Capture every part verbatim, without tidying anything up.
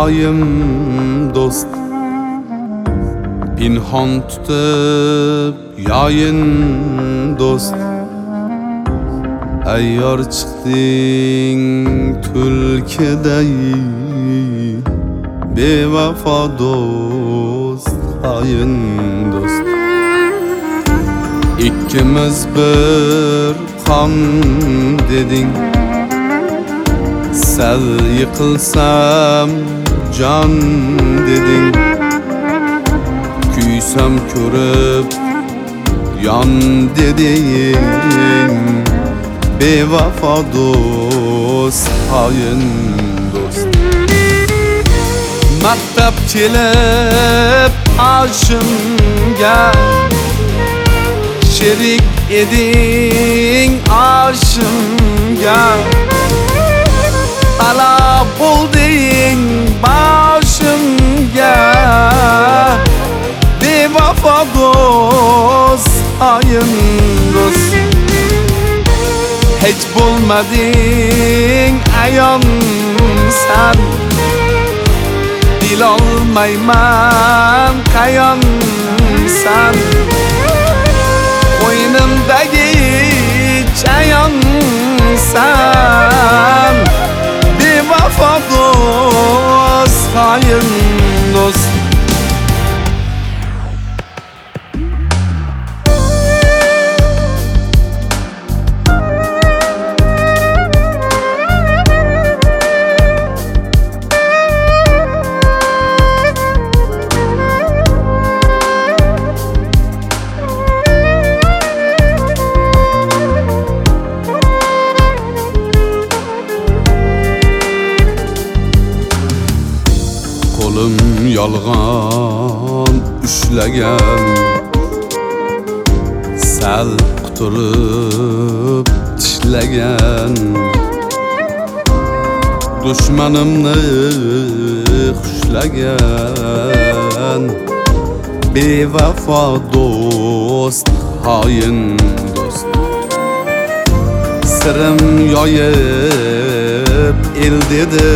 hayım dost. Pinhon tutup yayın dost. Ayyor çıktın tulkidey, bevafa dost, hayın dost. İkimiz bir kan dedin, sel yıkılsam can dedin. Küysem körüp yan dedin, bevafa dost, hayın dost. Maktab kelip aşımga, şerik edin aşımga. Ala buldun başımga, bevafa dost, hayın dost. Hiç bulmadın ayon sen, bilolmayman kayon sen. Qo'ynimdagi chayon sen, bevafo do'st, xoin do'st. Qo'lim yolg'on ushlagan, sal quturib tishlagan. Dushmanimni xushlagan, bevafo do'st, xoin do'st. Sirim yoyib el dedi,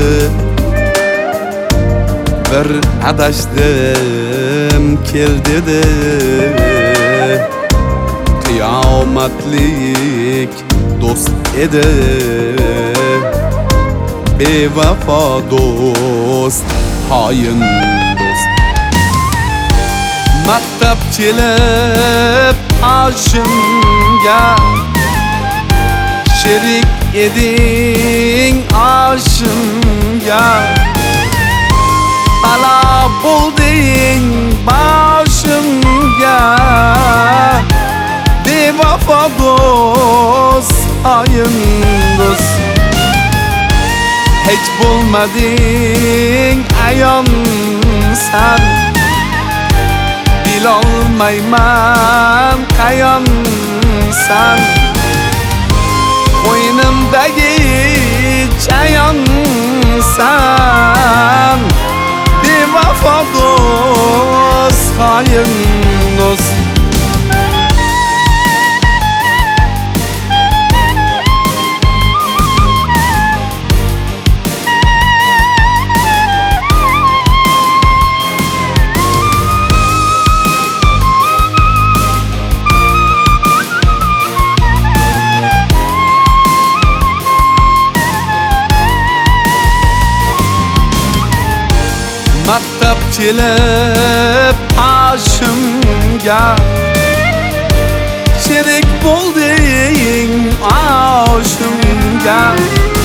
bir adashdim kel dedi. Qiyomatlik do'st edi, bevafo do'st, xoin do'st. Maktab kelib oshimga, sherik eding oshimga. Ala buldun başımga, bevafa do'st, xoin do'st. Hiç bulmadın ayon sen, bilolmayman qayon sen. Qo'ynimdagi chayon sen, bevafo do'st, xoin do'st. Maktab kelib oshimga, sherik bo'lding oshimga.